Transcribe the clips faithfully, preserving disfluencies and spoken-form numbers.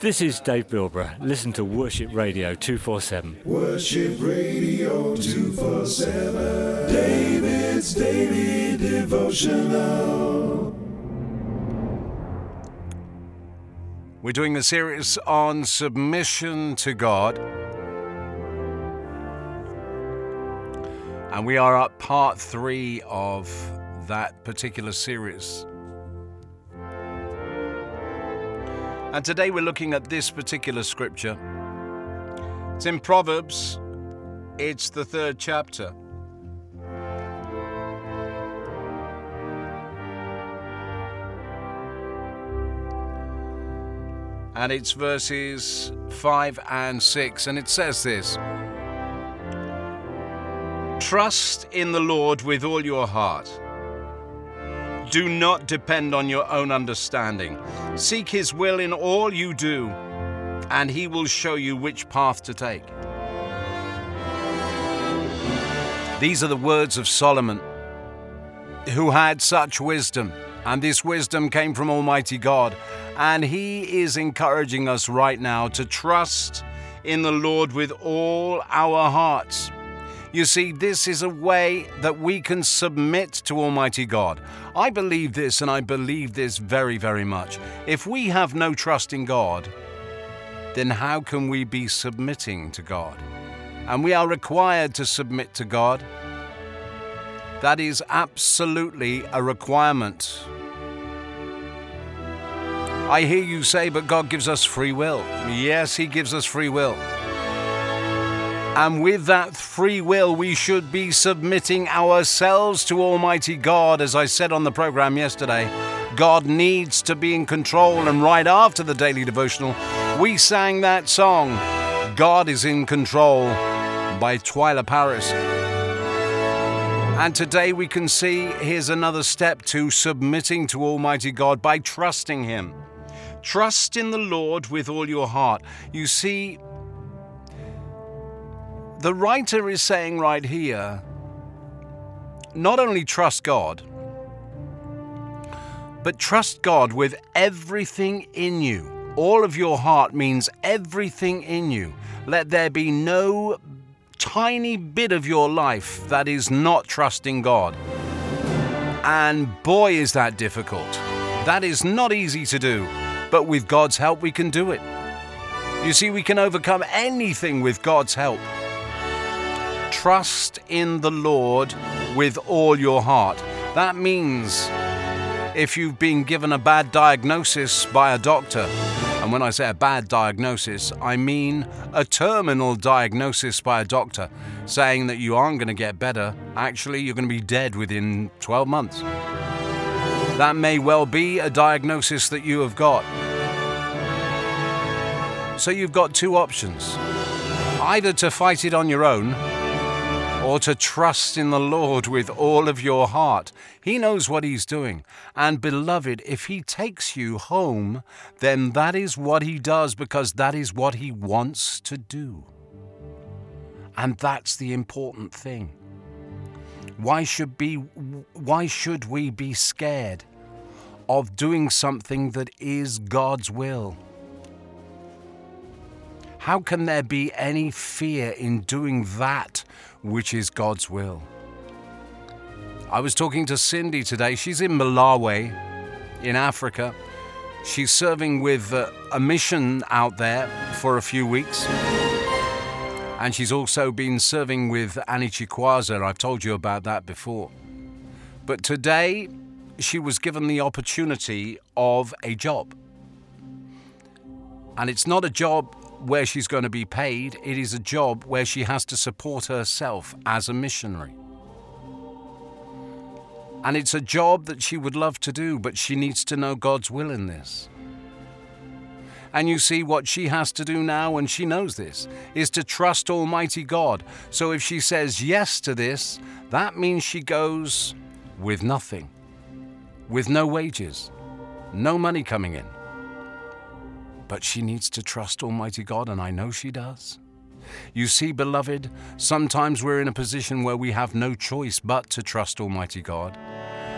This is Dave Bilbrough. Listen to Worship Radio two forty-seven. Worship Radio two forty-seven. David's Daily Devotional. We're doing a series on submission to God. And we are at part three of that particular series. And today we're looking at this particular scripture. It's in Proverbs. It's the third chapter. And it's verses five and six. And it says this: Trust in the Lord with all your heart. Do not depend on your own understanding. Seek His will in all you do, and He will show you which path to take. These are the words of Solomon, who had such wisdom, and this wisdom came from Almighty God. And he is encouraging us right now to trust in the Lord with all our hearts. You see, this is a way that we can submit to Almighty God. I believe this, and I believe this very, very much. If we have no trust in God, then how can we be submitting to God? And we are required to submit to God. That is absolutely a requirement. I hear you say, but God gives us free will. Yes, He gives us free will. And with that free will, we should be submitting ourselves to Almighty God. As I said on the program yesterday, God needs to be in control. And right after the daily devotional, we sang that song, God is in Control, by Twyla Paris. And today we can see here's another step to submitting to Almighty God by trusting Him. Trust in the Lord with all your heart. You see, the writer is saying right here, not only trust God, but trust God with everything in you. All of your heart means everything in you. Let there be no tiny bit of your life that is not trusting God. And boy, is that difficult. That is not easy to do, but with God's help we can do it. You see, we can overcome anything with God's help. Trust in the Lord with all your heart. That means if you've been given a bad diagnosis by a doctor, and when I say a bad diagnosis, I mean a terminal diagnosis by a doctor, saying that you aren't going to get better, actually you're going to be dead within twelve months. That may well be a diagnosis that you have got. So you've got two options: either to fight it on your own, or to trust in the Lord with all of your heart. He knows what He's doing. And beloved, if He takes you home, then that is what He does, because that is what He wants to do. And that's the important thing. Why should be, why should we be scared of doing something that is God's will? How can there be any fear in doing that which is God's will? I was talking to Cindy today. She's in Malawi, in Africa. She's serving with uh, a mission out there for a few weeks. And she's also been serving with Annie Chikwaza. I've told you about that before. But today, she was given the opportunity of a job. And it's not a job where she's going to be paid. It is a job where she has to support herself as a missionary. And it's a job that she would love to do, but she needs to know God's will in this. And you see, what she has to do now, and she knows this, is to trust Almighty God. So if she says yes to this, that means she goes with nothing, with no wages, no money coming in. But she needs to trust Almighty God, and I know she does. You see, beloved, sometimes we're in a position where we have no choice but to trust Almighty God.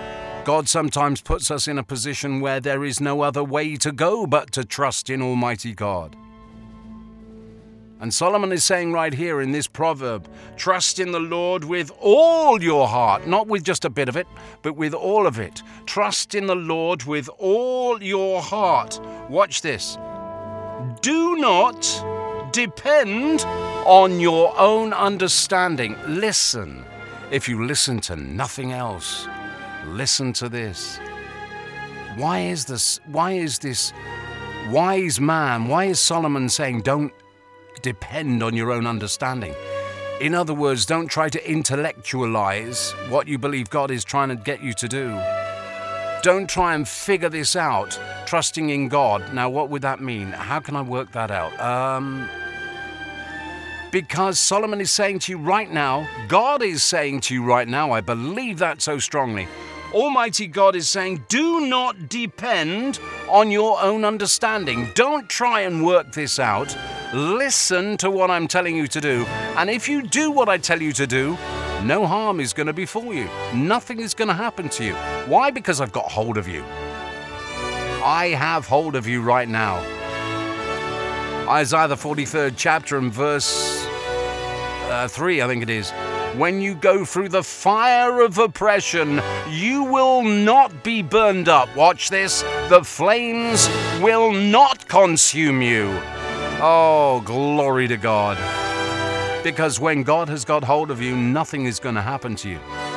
God sometimes puts us in a position where there is no other way to go but to trust in Almighty God. And Solomon is saying right here in this proverb, trust in the Lord with all your heart, not with just a bit of it, but with all of it. Trust in the Lord with all your heart. Watch this. Do not depend on your own understanding. Listen. If you listen to nothing else, listen to this. Why is this, why is this wise man, why is Solomon saying don't depend on your own understanding? In other words, don't try to intellectualize what you believe God is trying to get you to do. Don't try and figure this out, trusting in God. Now, what would that mean? How can I work that out? Um, because Solomon is saying to you right now, God is saying to you right now, I believe that so strongly, Almighty God is saying, do not depend on your own understanding. Don't try and work this out. Listen to what I'm telling you to do. And if you do what I tell you to do, no harm is going to befall you. Nothing is going to happen to you. Why? Because I've got hold of you. I have hold of you right now. Isaiah the forty-third chapter and verse uh, three, I think it is. When you go through the fire of oppression, you will not be burned up. Watch this. The flames will not consume you. Oh, glory to God. Because when God has got hold of you, nothing is going to happen to you.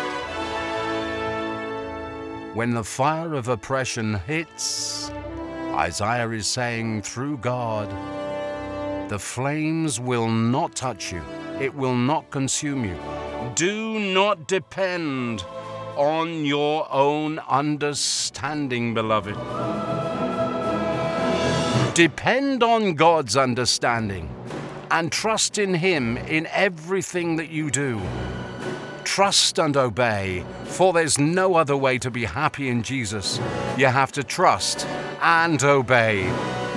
When the fire of oppression hits, Isaiah is saying, through God, the flames will not touch you. It will not consume you. Do not depend on your own understanding, beloved. Depend on God's understanding and trust in Him in everything that you do. Trust and obey, for there's no other way to be happy in Jesus. You have to trust and obey.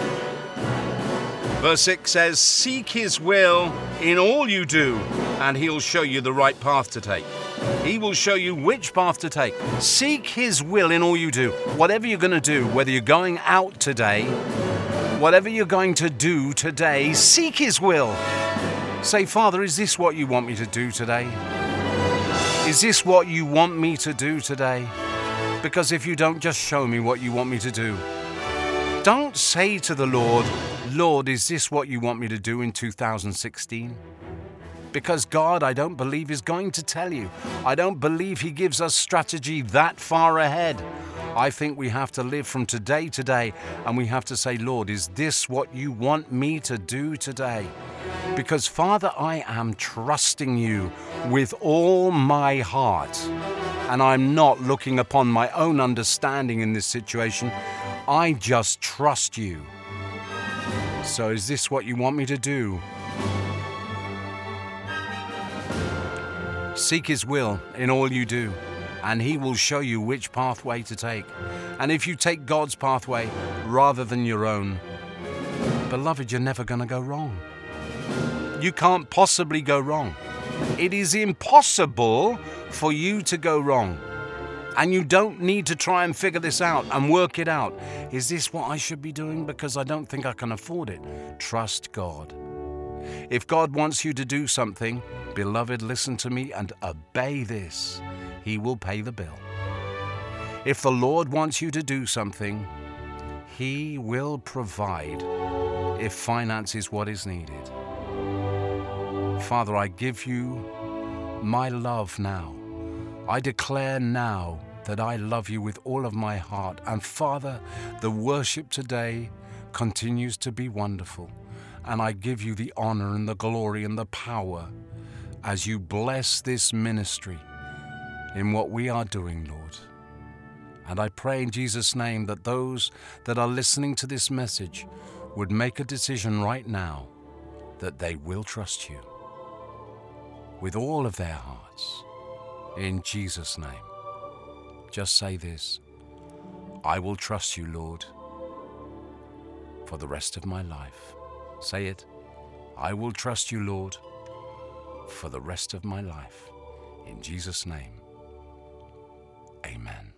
Verse six says, seek His will in all you do, and He'll show you the right path to take. He will show you which path to take. Seek His will in all you do. Whatever you're going to do, whether you're going out today, whatever you're going to do today, seek His will. Say, Father, is this what you want me to do today? Is this what you want me to do today? Because if you don't, just show me what you want me to do. Don't say to the Lord, Lord, is this what you want me to do in two thousand sixteen? Because God, I don't believe, is going to tell you. I don't believe He gives us strategy that far ahead. I think we have to live from today to day, and we have to say, Lord, is this what you want me to do today? Because, Father, I am trusting you with all my heart, and I'm not looking upon my own understanding in this situation. I just trust you. So is this what you want me to do? Seek His will in all you do, and He will show you which pathway to take. And if you take God's pathway rather than your own, beloved, you're never going to go wrong. You can't possibly go wrong. It is impossible for you to go wrong. And you don't need to try and figure this out and work it out. Is this what I should be doing? Because I don't think I can afford it. Trust God. If God wants you to do something, beloved, listen to me and obey this. He will pay the bill. If the Lord wants you to do something, He will provide if finance is what is needed. Father, I give you my love now. I declare now that I love you with all of my heart. And Father, the worship today continues to be wonderful. And I give you the honor and the glory and the power as you bless this ministry in what we are doing, Lord. And I pray in Jesus' name that those that are listening to this message would make a decision right now that they will trust you with all of their hearts. In Jesus' name. Just say this: I will trust you, Lord, for the rest of my life. Say it. I will trust you, Lord, for the rest of my life. In Jesus' name. Amen.